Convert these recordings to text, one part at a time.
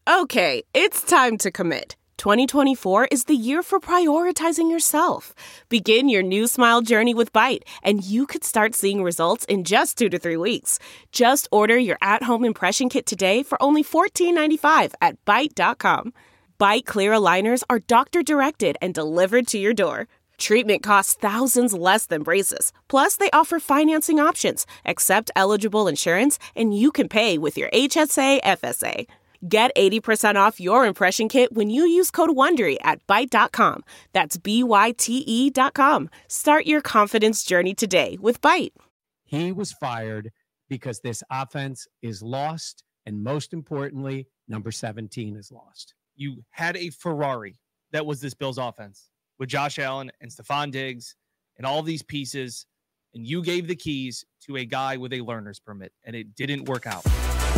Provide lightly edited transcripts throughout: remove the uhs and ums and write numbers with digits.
Okay, it's time to commit. 2024 is the year for prioritizing yourself. Begin your new smile journey with Byte, and you could start seeing results in just 2 to 3 weeks. Just order your at-home impression kit today for only $14.95 at Byte.com. Byte Clear aligners are doctor-directed and delivered to your door. Treatment costs thousands less than braces. Plus, they offer financing options, accept eligible insurance, and you can pay with your HSA FSA. Get 80% off your impression kit when you use code WONDERY at Byte.com. That's BYTE.com. Start your confidence journey today with Byte. He was fired because this offense is lost, and most importantly, number 17 is lost. You had a Ferrari that was this Bills offense with Josh Allen and Stephon Diggs and all these pieces, and you gave the keys to a guy with a learner's permit, and it didn't work out.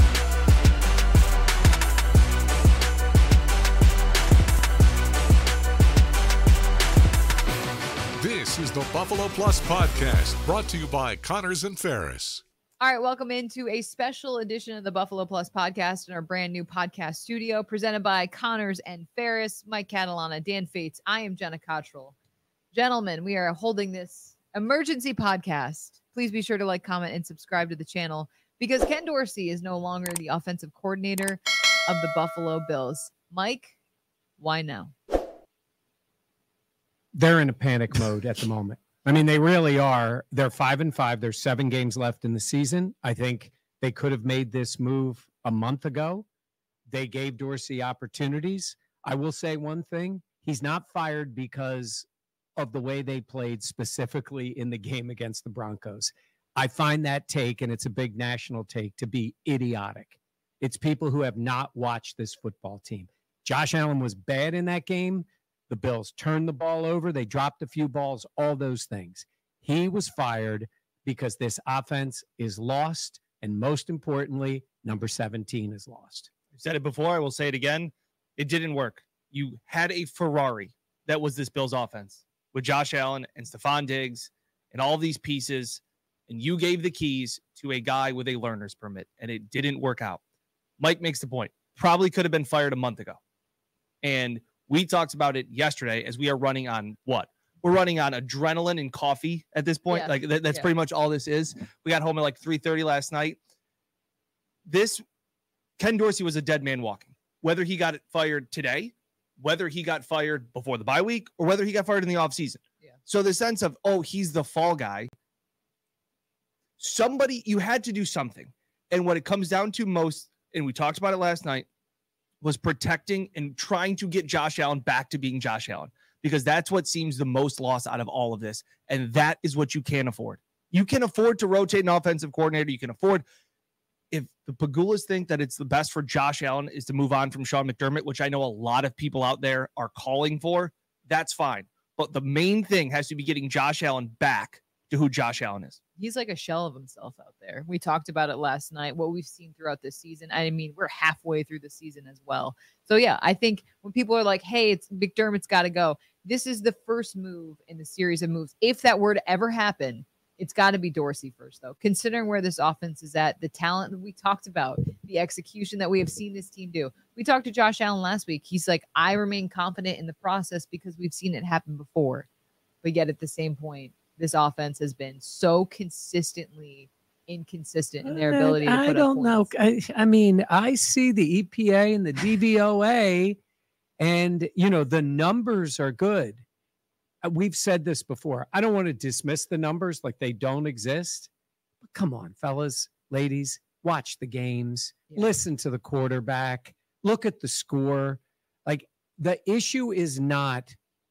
This is the Buffalo Plus Podcast, brought to you by Connors and Ferris. All right, welcome into a special edition of the Buffalo Plus Podcast in our brand new podcast studio, presented by Connors and Ferris. Mike Catalana, Dan Fates. I am Jenna Cottrell. Gentlemen, we are holding this emergency podcast. Please be sure to like, comment, and subscribe to the channel because Ken Dorsey is no longer the offensive coordinator of the Buffalo Bills. Mike, why now? They're in a panic mode at the moment. I mean, they really are. They're 5-5. There's 7 games left in the season. I think they could have made this move a month ago. They gave Dorsey opportunities. I will say one thing. He's not fired because of the way they played specifically in the game against the Broncos. I find that take, and it's a big national take, to be idiotic. It's people who have not watched this football team. Josh Allen was bad in that game. The Bills turned the ball over. They dropped a few balls, all those things. He was fired because this offense is lost. And most importantly, number 17 is lost. I've said it before. I will say it again. It didn't work. You had a Ferrari that was this Bills offense with Josh Allen and Stephon Diggs and all these pieces. And you gave the keys to a guy with a learner's permit, and it didn't work out. Mike makes the point. Probably could have been fired a month ago. And we talked about it yesterday as we are running on what? We're running on adrenaline and coffee at this point. Yeah. Like that's pretty much all this is. We got home at like 3:30 last night. Ken Dorsey was a dead man walking. Whether he got fired today, whether he got fired before the bye week, or whether he got fired in the offseason. Yeah. So the sense of, oh, he's the fall guy. You had to do something. And what it comes down to most, and we talked about it last night, was protecting and trying to get Josh Allen back to being Josh Allen, because that's what seems the most loss out of all of this. And that is what you can't afford. You can afford to rotate an offensive coordinator. You can afford, if the Pagulas think that it's the best for Josh Allen is to move on from Sean McDermott, which I know a lot of people out there are calling for, that's fine. But the main thing has to be getting Josh Allen back to who Josh Allen is. He's like a shell of himself out there. We talked about it last night, what we've seen throughout this season. I mean, we're halfway through the season as well. So, yeah, I think when people are like, hey, it's McDermott's got to go, this is the first move in the series of moves. If that were to ever happen, it's got to be Dorsey first, though. Considering where this offense is at, the talent that we talked about, the execution that we have seen this team do. We talked to Josh Allen last week. He's like, I remain confident in the process because we've seen it happen before. But yet at the same point, this offense has been so consistently inconsistent in their ability to put I don't know. I mean, I see the EPA and the DVOA, and, you know, the numbers are good. We've said this before. I don't want to dismiss the numbers like they don't exist. But come on, fellas, ladies, watch the games, listen to the quarterback, look at the score. Like, the issue is not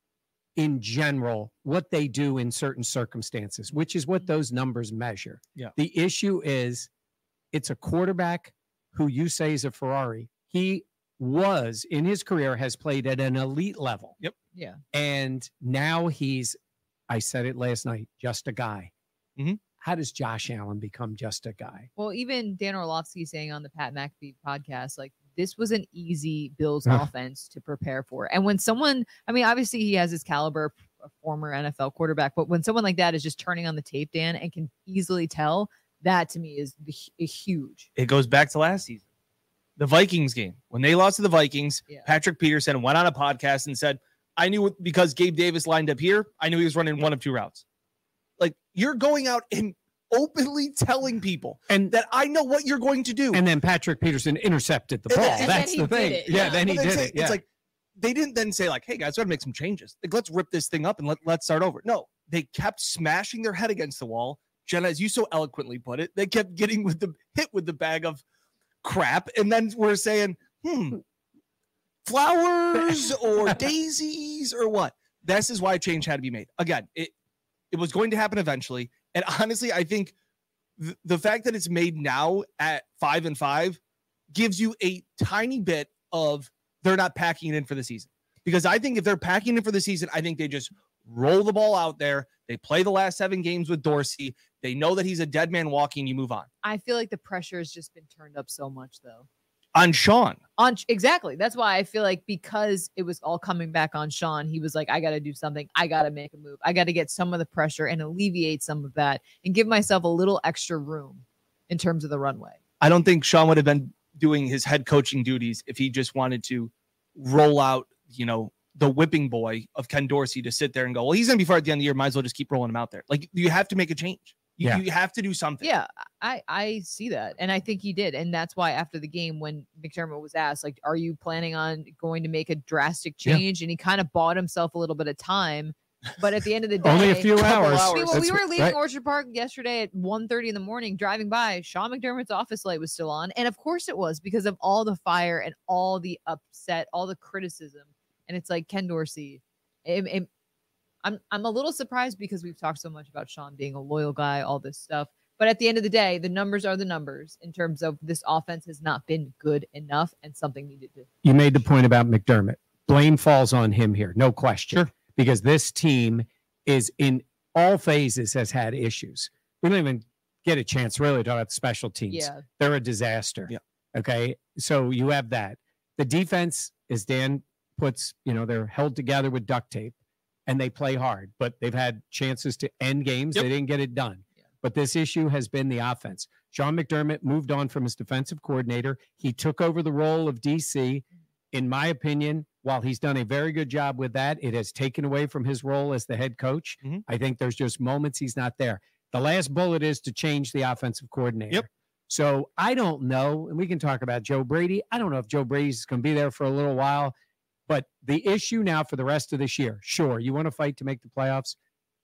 in general what they do in certain circumstances, which is what those numbers measure. Yeah. The issue is it's a quarterback who you say is a Ferrari. He was in his career has played at an elite level. Yep. Yeah. And now he's, I said it last night, just a guy. Mm-hmm. How does Josh Allen become just a guy? Well, even Dan Orlovsky saying on the Pat McAfee podcast, like, this was an easy Bills offense to prepare for. And when someone, I mean, obviously he has his caliber, a former NFL quarterback, but when someone like that is just turning on the tape, Dan, and can easily tell, that to me is huge. It goes back to last season. The Vikings game, when they lost to the Vikings, Yeah. Patrick Peterson went on a podcast and said, I knew because Gabe Davis lined up here, I knew he was running one of two routes. Like, you're going out and openly telling people And that I know what you're going to do. and then Patrick Peterson intercepted the And ball. then- and That's then the he thing. did it. Yeah, Yeah. then he But did then it. Yeah. It's like they didn't then say like, hey guys, we got to make some changes. Like, let's rip this thing up and let's start over. No, they kept smashing their head against the wall. Jenna, as you so eloquently put it, they kept getting hit with the bag of crap, and then we're saying, flowers or daisies or what? This is why change had to be made. Again, it was going to happen eventually, and honestly, I think the fact that it's made now at 5-5 gives you a tiny bit of they're not packing it in for the season. Because I think if they're packing it for the season, I think they just roll the ball out there. They play the last 7 games with Dorsey. They know that he's a dead man walking. You move on. I feel like the pressure has just been turned up so much, though. On Sean. Exactly. That's why I feel like because it was all coming back on Sean, he was like, I got to do something. I got to make a move. I got to get some of the pressure and alleviate some of that and give myself a little extra room in terms of the runway. I don't think Sean would have been doing his head coaching duties if he just wanted to roll out, the whipping boy of Ken Dorsey to sit there and go, well, he's going to be fired at the end of the year. Might as well just keep rolling him out there. Like, you have to make a change. You have to do something. Yeah, I see that. And I think he did. And that's why after the game, when McDermott was asked, like, are you planning on going to make a drastic change? And he kind of bought himself a little bit of time. But at the end of the day, Only a few hours. I mean, when we That's were leaving right. Orchard Park yesterday at 1:30 in the morning, driving by, Sean McDermott's office light was still on. And of course it was because of all the fire and all the upset, all the criticism. And it's like, Ken Dorsey, I'm a little surprised because we've talked so much about Sean being a loyal guy, all this stuff. But at the end of the day, the numbers are the numbers in terms of this offense has not been good enough and something needed to. You made the point about McDermott. Blame falls on him here, no question. Sure. Because this team is in all phases has had issues. We don't even get a chance really to talk about special teams. Yeah. They're a disaster. Yeah. Okay. So you have that. The defense, as Dan puts, they're held together with duct tape and they play hard, but they've had chances to end games. Yep. They didn't get it done. Yeah. But this issue has been the offense. Sean McDermott moved on from his defensive coordinator. He took over the role of DC. In my opinion, while he's done a very good job with that, it has taken away from his role as the head coach. Mm-hmm. I think there's just moments he's not there. The last bullet is to change the offensive coordinator. Yep. So I don't know, and we can talk about Joe Brady. I don't know if Joe Brady's going to be there for a little while, but the issue now for the rest of this year, sure, you want to fight to make the playoffs.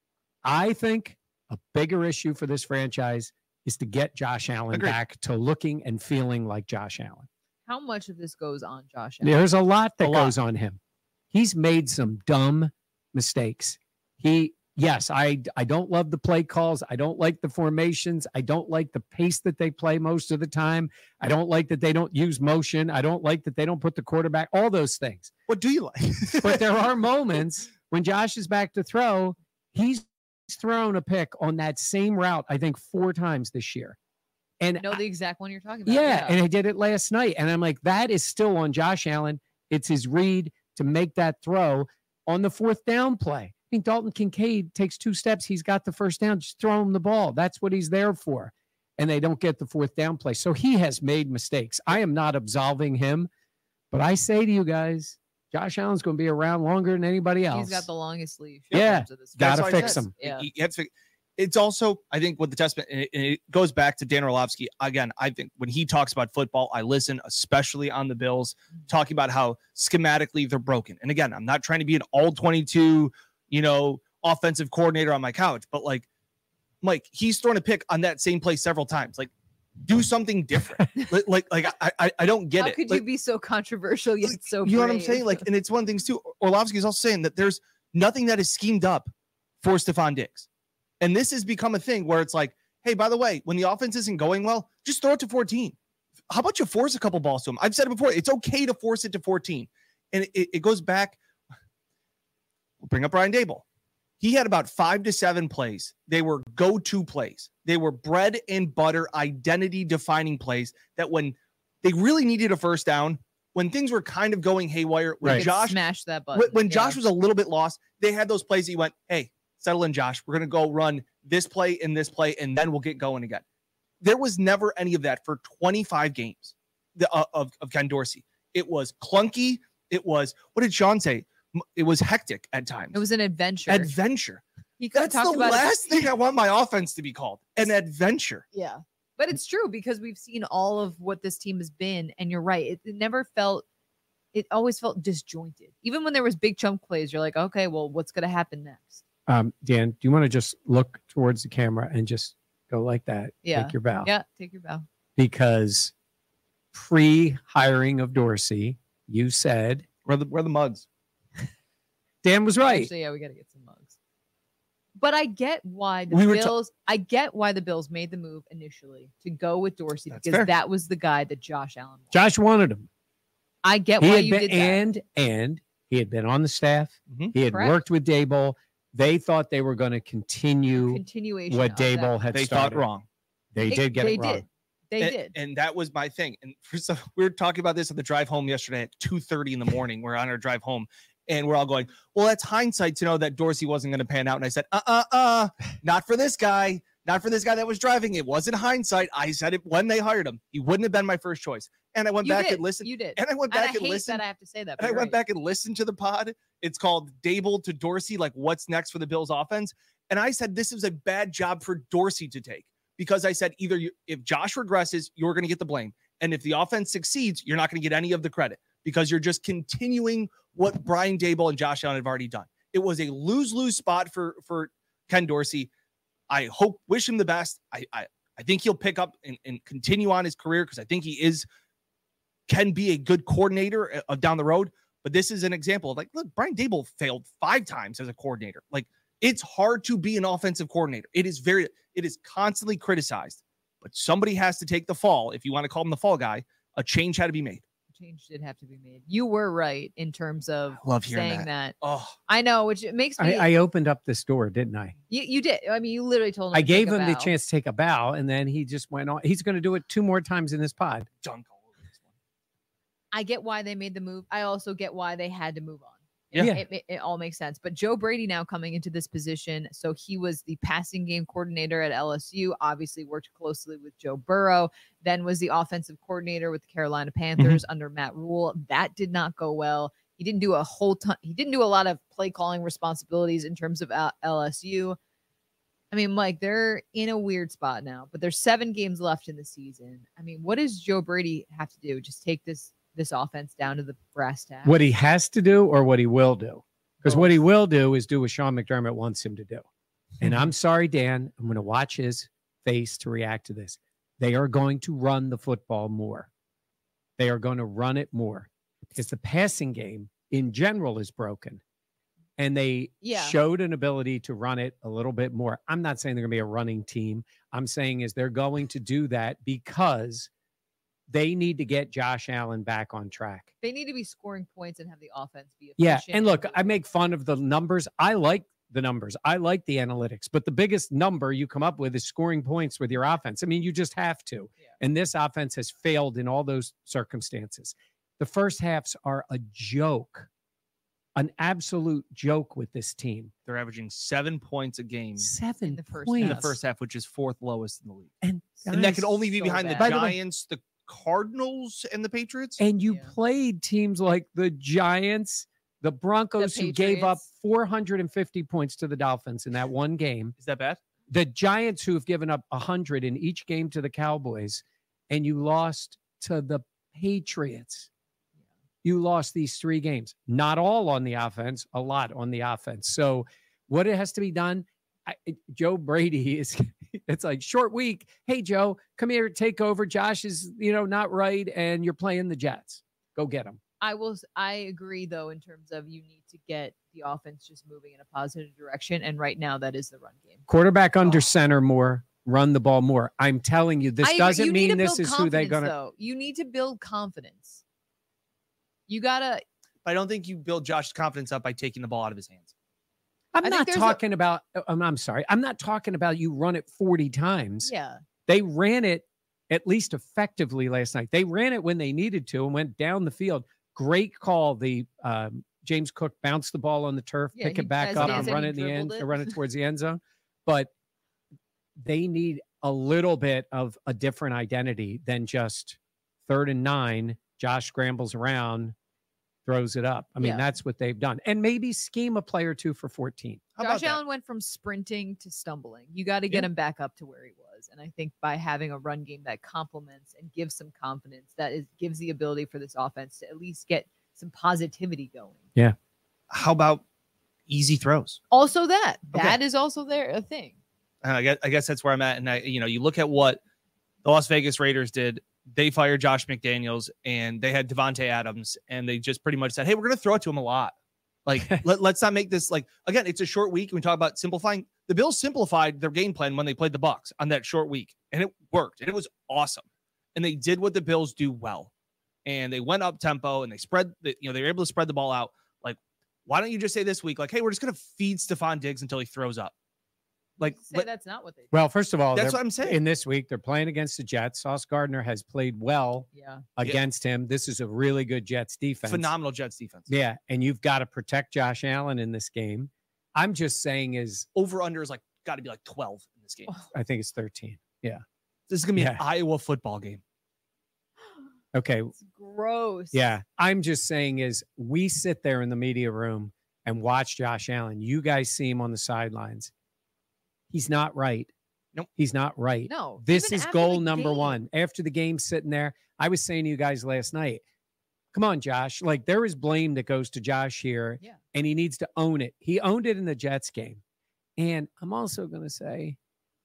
I think a bigger issue for this franchise is to get Josh Allen Agreed. back to looking and feeling like Josh Allen. How much of this goes on Josh Allen? There's a lot that A lot. goes on him. He's made some dumb mistakes. Yes, I don't love the play calls. I don't like the formations. I don't like the pace that they play most of the time. I don't like that they don't use motion. I don't like that they don't put the quarterback, all those things. What do you like? But there are moments when Josh is back to throw. He's thrown a pick on that same route, I think 4 times this year. And I know the exact one you're talking about. yeah, and I did it last night. And I'm like, that is still on Josh Allen. It's his read to make that throw on the 4th down play. I mean, Dalton Kincaid takes 2 steps. He's got the 1st down. Just throw him the ball. That's what he's there for. And they don't get the 4th down play. So he has made mistakes. I am not absolving him. But I say to you guys, Josh Allen's going to be around longer than anybody else. He's got the longest leash. Yeah, in terms of this gotta That's why I fix said, him. Yeah. you have to fix- It's also, I think, with the testament, and it goes back to Dan Orlovsky. Again, I think when he talks about football, I listen, especially on the Bills, talking about how schematically they're broken. And again, I'm not trying to be an all 22, offensive coordinator on my couch, but like, Mike, he's thrown a pick on that same play several times. Like, do something different. I don't get How it. could Like, you be so controversial yet so you know what I'm brave? saying? Like, and it's one of the things too. Orlovsky is also saying that there's nothing that is schemed up for Stephon Diggs. And this has become a thing where it's like, hey, by the way, when the offense isn't going well, just throw it to 14. How about you force a couple balls to him? I've said it before. It's okay to force it to 14. And it goes back. We'll bring up Brian Daboll. He had about 5 to 7 plays. They were go-to plays. They were bread and butter, identity-defining plays that when they really needed a 1st down, when things were kind of going haywire, when Right. Josh smash that button. when Josh was a little bit lost, they had those plays that you went, hey, settle in, Josh. We're going to go run this play, and then we'll get going again. There was never any of that for 25 games. of Ken Dorsey. It was clunky. It was, what did Sean say? It was hectic at times. It was an adventure. He could have That's talked the about last thing I want my offense to be called, an adventure. Yeah. But it's true because we've seen all of what this team has been. And you're right. It always felt disjointed. Even when there was big chunk plays, you're like, okay, well, what's going to happen next? Dan, do you want to just look towards the camera and just go like that? Yeah. Take your bow. Yeah, take your bow. Because pre-hiring of Dorsey, you said Where the mugs? Dan was right. Actually, yeah, we got to get some mugs. But I get why the Bills made the move initially to go with Dorsey because that was the guy that Josh Allen wanted. Josh wanted him. I get why you did that. And he had been on the staff. Mm-hmm. He had worked with Daboll. They thought they were going to continue what Daboll had they started. Thought wrong. They did get it wrong. They did. And that was my thing. And we were talking about this on the drive home yesterday at 2:30 in the morning. We're on our drive home. And we're all going, well, that's hindsight to know that Dorsey wasn't going to pan out. And I said, not for this guy. Not for this guy that was driving. It wasn't hindsight. I said it when they hired him. He wouldn't have been my first choice. And I went back and listened. You did. And I went back and listened. That I have to say that. And I went back and listened to the pod. It's called Daboll to Dorsey, like what's next for the Bills offense. And I said, this is a bad job for Dorsey to take. Because I said, if Josh regresses, you're going to get the blame. And if the offense succeeds, you're not going to get any of the credit. Because you're just continuing what Brian Daboll and Josh Allen have already done. It was a lose-lose spot for Ken Dorsey. I wish him the best. I think he'll pick up and continue on his career because I think he can be a good coordinator down the road. But this is an example of look, Brian Daboll failed 5 times as a coordinator. It's hard to be an offensive coordinator. It is constantly criticized, but somebody has to take the fall. If you want to call him the fall guy, a change had to be made. Change did have to be made. You were right in terms of saying that. Oh, I know, which makes me. I opened up this door, didn't I? You did. I mean, you literally told him. I gave him the chance to take a bow, and then he just went on. He's going to do it 2 more times in this pod. Dunk all over this one. I get why they made the move. I also get why they had to move on. Yeah. It all makes sense. But Joe Brady now coming into this position. So he was the passing game coordinator at LSU, obviously worked closely with Joe Burrow, then was the offensive coordinator with the Carolina Panthers under Matt Rule. That did not go well. He didn't do a whole ton. He didn't do a lot of play calling responsibilities in terms of LSU. I mean, Mike, they're in a weird spot now, but there's 7 games left in the season. I mean, what does Joe Brady have to do? Just take this offense down to the brass tacks? What he has to do or what he will do? Because what he will do is do what Sean McDermott wants him to do. And I'm sorry, Dan, I'm going to watch his face to react to this. They are going to run the football more. They are going to run it more because the passing game in general is broken. And they showed an ability to run it a little bit more. I'm not saying they're going to be a running team. I'm saying is they're going to do that because they need to get Josh Allen back on track. They need to be scoring points and have the offense be efficient. Yeah, and look, I make fun of the numbers. I like the numbers. I like the analytics. But the biggest number you come up with is scoring points with your offense. I mean, you just have to. Yeah. And this offense has failed in all those circumstances. The first halves are a joke, an absolute joke with this team. They're averaging 7 points a game. 7 in the first points. In the first half, which is 4th lowest in the league. And that can only be so behind bad. the Giants, the Cardinals, and the Patriots. And you played teams like the Giants, the Broncos, who gave up 450 points to the Dolphins in that one game. Is that bad? The Giants, who have given up 100 in each game to the Cowboys, and you lost to the Patriots. You lost these 3 games. Not all on the offense, a lot on the offense. So what it has to be done, Joe Brady is, it's like short week. Hey, Joe, come here, take over. Josh is, not right. And you're playing the Jets. Go get him. I agree, though, in terms of you need to get the offense just moving in a positive direction. And right now that is the run game. Quarterback under center more, run the ball more. I'm telling you, this doesn't mean this is who they're going to. You need to build confidence. You got to. I don't think you build Josh's confidence up by taking the ball out of his hands. I'm not talking about, I'm sorry. I'm not talking about you run it 40 times. Yeah. They ran it at least effectively last night. They ran it when they needed to and went down the field. Great call. The James Cook bounced the ball on the turf, pick it back up and run it in the end, run it towards the end zone. But they need a little bit of a different identity than just 3rd and 9, Josh scrambles around, throws it up. I mean, Yeah. that's what they've done. And maybe scheme a play or two for 14. How about Josh that? Allen went from sprinting to stumbling. You got to get him back up to where he was. And I think by having a run game that complements and gives some confidence, gives the ability for this offense to at least get some positivity going. How about easy throws? Also, that Okay. is also a thing. And I guess that's where I'm at. And you look at what the Las Vegas Raiders did. They fired Josh McDaniels and they had Devontae Adams, and they just pretty much said, "Hey, we're going to throw it to him a lot. Like, let's not make this like, again, it's a short week. We talk about simplifying. The Bills simplified their game plan when they played the Bucs on that short week, and it worked. And it was awesome. And they did what the Bills do well. And they went up tempo and they they were able to spread the ball out. Like, why don't you just say this week, like, hey, we're just going to feed Stephon Diggs until he throws up? Like, That's not what they do. Well, first of all, that's what I'm saying. in this week, they're playing against the Jets. Sauce Gardner has played well Yeah. against him. This is a really good Jets defense. Phenomenal Jets defense. Yeah. And you've got to protect Josh Allen in this game. I'm just saying Over under is like got to be like 12 in this game. I think it's 13. Yeah. This is gonna be an Yeah. Iowa football game. Okay. It's gross. Yeah. I'm just saying we sit there in the media room and watch Josh Allen. You guys see him on the sidelines. He's not right. Nope. He's not right. No. This even is after goal the number game. 1. After the game sitting there, I was saying to you guys last night, come on, Josh. Like, there is blame that goes to Josh here, Yeah. and he needs to own it. He owned it in the Jets game. And I'm also going to say,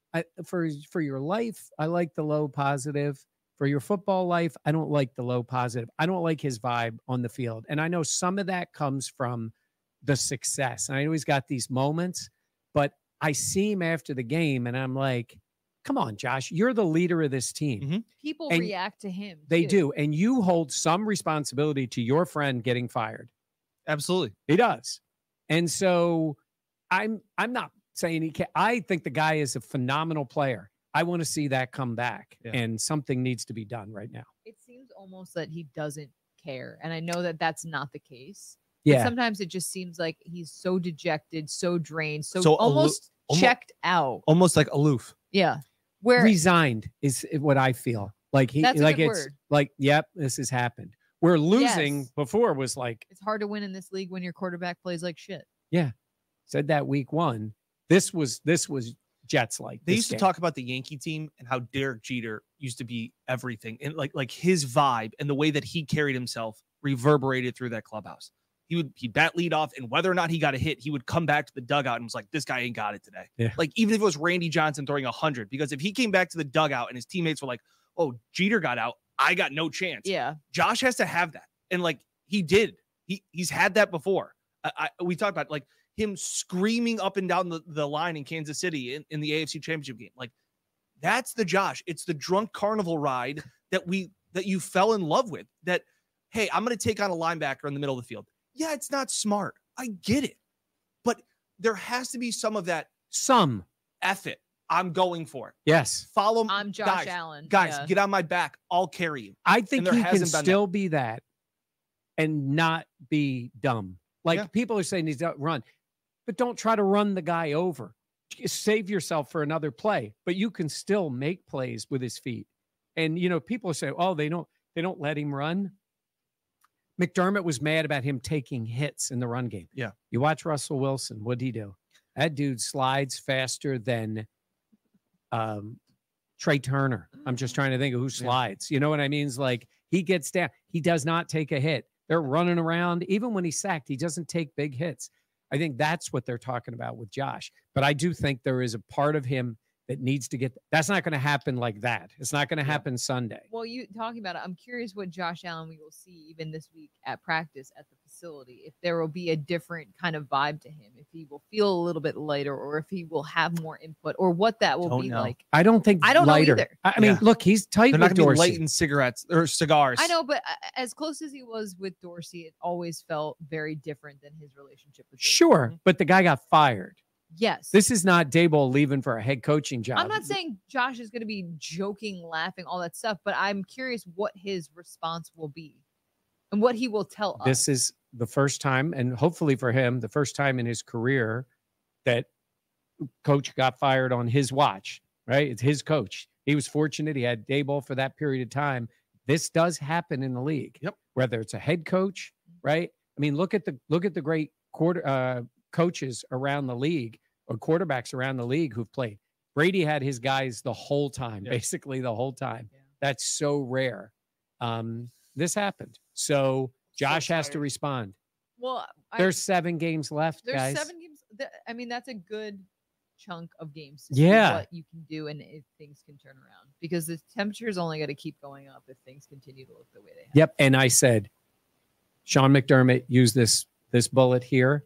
for your life, I like the low positive. For your football life, I don't like the low positive. I don't like his vibe on the field. And I know some of that comes from the success. And I know he's got these moments, but I see him after the game and I'm like, come on, Josh, you're the leader of this team. Mm-hmm. People And react to him. They too. do. And you hold some responsibility to your friend getting fired. Absolutely. He does. And so I'm not saying he can't. I think the guy is a phenomenal player. I want to see that come back, and something needs to be done right now. It seems almost that he doesn't care. And I know that that's not the case. But Yeah. sometimes it just seems like he's so dejected, so drained, so So almost checked out. Almost like aloof. Yeah. Where Resigned is what I feel. Like That's a like good it's word. like, yep, this has happened. Where losing Yes. before was like, it's hard to win in this league when your quarterback plays like shit. said that week 1. This was Jets like. They this used to game. talk about the Yankee team and how Derek Jeter used to be everything, and like his vibe and the way that he carried himself reverberated through that clubhouse. He'd bat lead off, and whether or not he got a hit, he would come back to the dugout and was like, "This guy ain't got it today." Yeah. Like, even if it was Randy Johnson throwing 100, because if he came back to the dugout and his teammates were like, "Oh, Jeter got out, I got no chance." Yeah. Josh has to have that, and like he did. He's had that before. We talked about like him screaming up and down the line in Kansas City in the AFC Championship game. Like, that's the Josh. It's the drunk carnival ride that you fell in love with. That, hey, I'm going to take on a linebacker in the middle of the field. Yeah, it's not smart. I get it. But there has to be some of that F it. I'm going for it. Yes. Follow me. I'm Josh Allen. Guys, Yeah. get on my back. I'll carry you. I think there he can hasn't been still be that and not be dumb. Like, Yeah. people are saying he's out run, but don't try to run the guy over. Save yourself for another play, but you can still make plays with his feet. And people say, "Oh, they don't let him run." McDermott was mad about him taking hits in the run game. Yeah. You watch Russell Wilson. What'd he do? That dude slides faster than Trey Turner. I'm just trying to think of who slides. You know what I mean? It's like, he gets down. He does not take a hit. They're running around. Even when he's sacked, he doesn't take big hits. I think that's what they're talking about with Josh. But I do think there is a part of him that needs to get – that's not going to happen like that. It's not going to happen Sunday. Well, you talking about it, I'm curious what Josh Allen we will see even this week at practice at the facility. If there will be a different kind of vibe to him, if he will feel a little bit lighter, or if he will have more input, or what that will Don't be know. like. I don't think I don't know lighter. either. I mean, Yeah. look, he's tight They're not with going to be Dorsey. lighting cigarettes or cigars. I know, but as close as he was with Dorsey, it always felt very different than his relationship with Dorsey. Sure, but the guy got fired. Yes. This is not Daboll leaving for a head coaching job. I'm not saying Josh is going to be joking, laughing, all that stuff, but I'm curious what his response will be and what he will tell us. This is the first time, and hopefully for him, the first time in his career that coach got fired on his watch, right? It's his coach. He was fortunate. He had Daboll for that period of time. This does happen in the league. Yep. Whether it's a head coach, right? I mean, look at the great coaches around the league or quarterbacks around the league who've played. Brady had his guys the whole time, basically the whole time. Yeah. That's so rare. This happened. So Josh has to tired. respond. Well, There's 7 games left, there's guys. 7 games. I mean, that's a good chunk of games to Yeah. see what you can do and if things can turn around, because the temperature is only going to keep going up if things continue to look the way they have. Yep. And I said, Sean McDermott used this bullet here.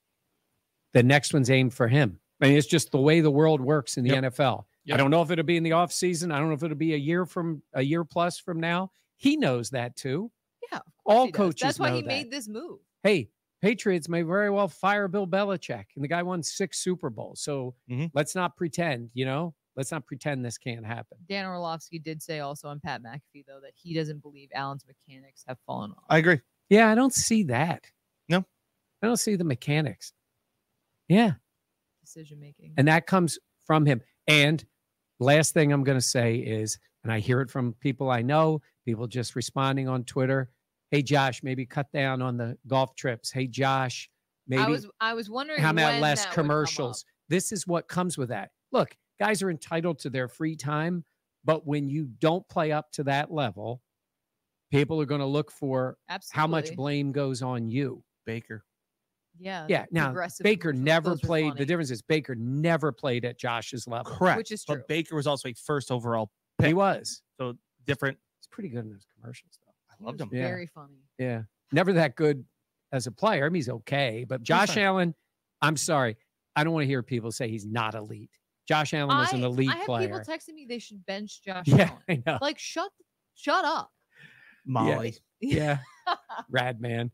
The next one's aimed for him. I mean, it's just the way the world works in the NFL. Yep. I don't know if it'll be in the offseason. I don't know if it'll be a year plus from now. He knows that too. Yeah, of course All he does. coaches That's why know he that. made this move. Hey, Patriots may very well fire Bill Belichick, and the guy won 6 Super Bowls. So let's not pretend, let's not pretend this can't happen. Dan Orlovsky did say also on Pat McAfee, though, that he doesn't believe Allen's mechanics have fallen off. I agree. Yeah, I don't see that. No. I don't see the mechanics. Yeah. Decision making. And that comes from him. And last thing I'm going to say is, and I hear it from people I know, people just responding on Twitter. Hey, Josh, maybe cut down on the golf trips. Hey, Josh, maybe I was wondering how about when less that would come commercials? up. This is what comes with that. Look, guys are entitled to their free time, but when you don't play up to that level, people are going to look for Absolutely. how much blame goes on you. Baker. Yeah. Yeah. Now, progressive Baker commercials, never those were played. funny. The difference is Baker never played at Josh's level. Correct. Which is true. But Baker was also a first overall He pick. was. So different. He's pretty good in those commercials, though. I He loved was him. Yeah. Very funny. Yeah. Never that good as a player. I mean, he's okay. But Josh fine. Allen, I'm sorry. I don't want to hear people say he's not elite. Josh Allen was an elite I have player. people texting me they should bench Josh Yeah, Allen. I know. Like, shut up. Molly. Yeah. Rad man.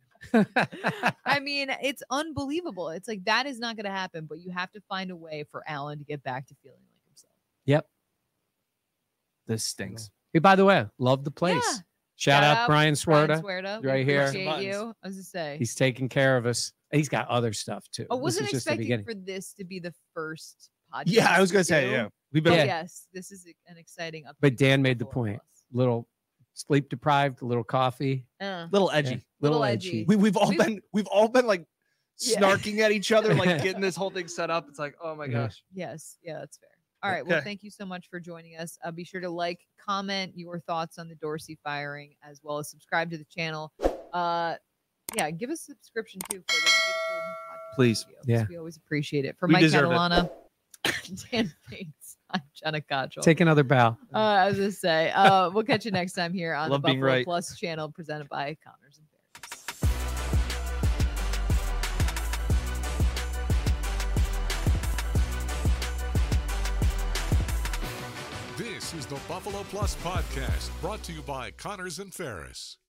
I mean, it's unbelievable. It's like that is not going to happen, but you have to find a way for Allen to get back to feeling like himself. Yep. This stinks. Hey, by the way, love the place. Yeah. Shout out Brian Swerda. We right here. Appreciate Buttons. you. I was to say. He's taking care of us. He's got other stuff too. I This wasn't is just the expecting beginning. for this to be the first podcast. Yeah, I was gonna say, we do. yeah. We've But been yes, this is an exciting update. But Dan for made the Buffalo point. Plus. Little sleep deprived, a little coffee. little edgy. Yeah. Little edgy. We've all been like Yeah. snarking at each other, like getting this whole thing set up. It's like, oh my Yeah. gosh. Yes. Yeah, that's fair. All right. Well, Okay. thank you so much for joining us. Be sure to like, comment your thoughts on the Dorsey firing, as well as subscribe to the channel. Yeah, give us a subscription too for this beautiful new podcast Please. studio, Yeah. 'cause we always appreciate it. For We Mike deserve it. Catalana, Dan Bates, I'm Jenna Cottrell. Take another bow. I was gonna say, we'll catch you next time here on Love the being Buffalo right. Plus channel, presented by Connors and Ferris. This is the Buffalo Plus Podcast, brought to you by Connors and Ferris.